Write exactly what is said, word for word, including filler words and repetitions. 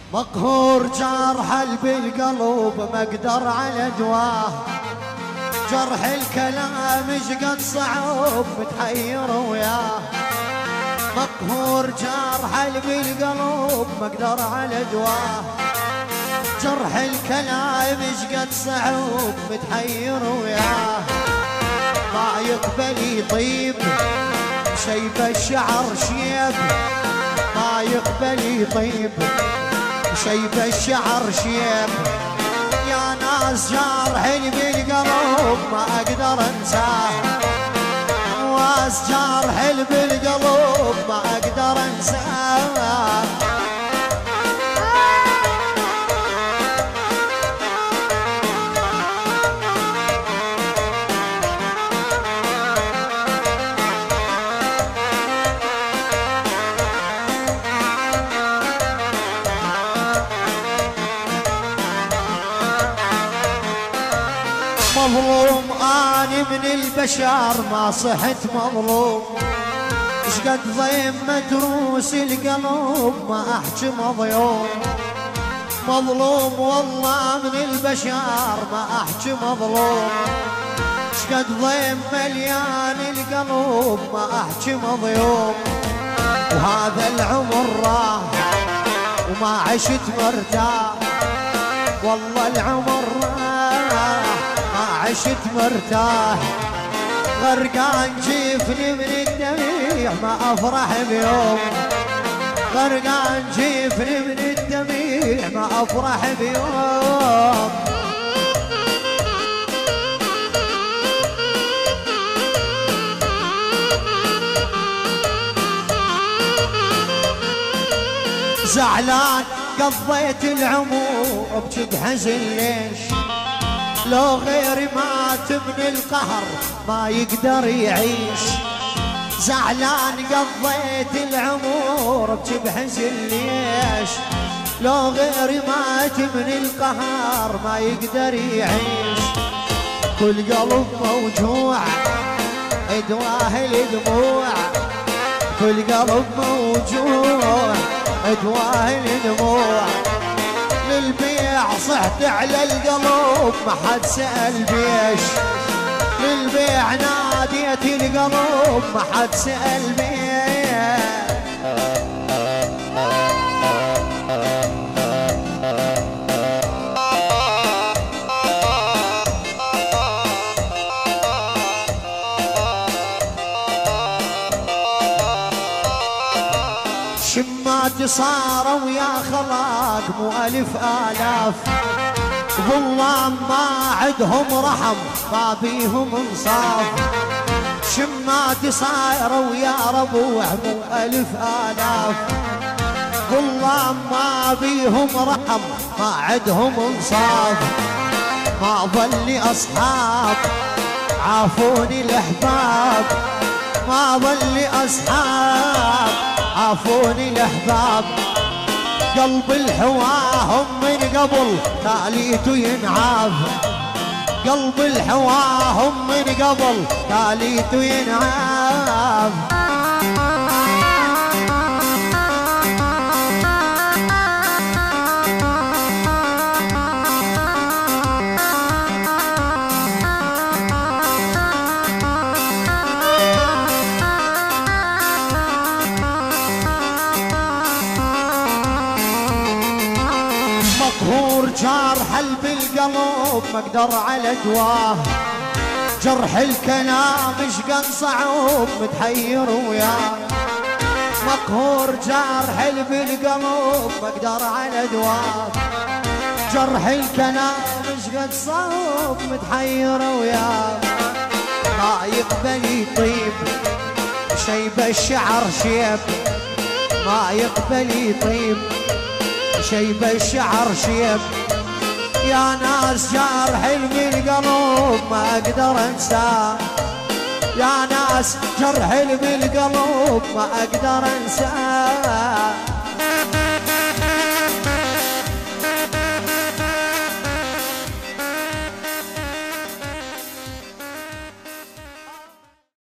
مقهور جرح بالقلب ما اقدر على دواه، جرح الكلام ايش قد صعب متحير وياه. مقهور جرح بالقلب ما اقدر على دواه، جرح الكلام ايش قد صعب متحير وياه. ما يقبل يطيب شيب الشعر شيب، ما يقبل يطيب شيب الشعر شيب. يا ناس جرحي بالقلب ما اقدر انساه، ناس جرحي بالقلب ما اقدر انساه. مظلوم اني من البشر ما صحت مظلوم، اش قد ضيم مدروس القلب ما احكي مضيوم. مظلوم والله من البشر ما احكي مظلوم، اش قد ضيم مليان القلب ما احكي مضيوم. وهذا العمر راح وما عشت مرتاح، والله العمر راح ما عشت مرتاح. غرقان جيفني من الدميع ما افرح بيوم، غرقان جيفني من الدميع ما افرح بيوم. زعلان قضيت العمر ابكي بحزن ليش، لو غيري مات من القهر ما يقدر يعيش. زعلان قضيت العمر ابكي بحزن ليش، لو غيري مات من القهر ما يقدر يعيش. كل قلب موجوع ادواه الدموع، كل قلب موجوع ادواه الدموع. للبيع صحت على القلب ما حد سأل بيش، للبيع ناديت القلب ما حد سأل بيش. شمات صاروا يا خلاق مو ألف آلاف، ظلام ما عدهم رحم ما بيهم انصاف. شمات صاروا يا ربوع مو ألف آلاف، ظلام ما بيهم رحم ما عدهم انصاف. ما ظل أصحاب عافوني الأحباب، ما ظل أصحاب عافوني الأحباب. قلب الحواهم من قبل تاليته ينعاف، قلب الحواهم من قبل تاليته ينعاف. مقهور جرح بالقلب ما اقدر على دواه، جرح الكلام ايش قد صعب متحير وياه. مقهور جرح بالقلب ما اقدر على دواه، جرح الكلام ايش قد صعب متحير وياه. ما يقبل يطيب شيب الشعر شيب، ما يقبل يطيب شيب الشعر شيب. يا ناس جرحي بالقلب ما اقدر انساه، يا ناس جرحي بالقلب ما اقدر انساه.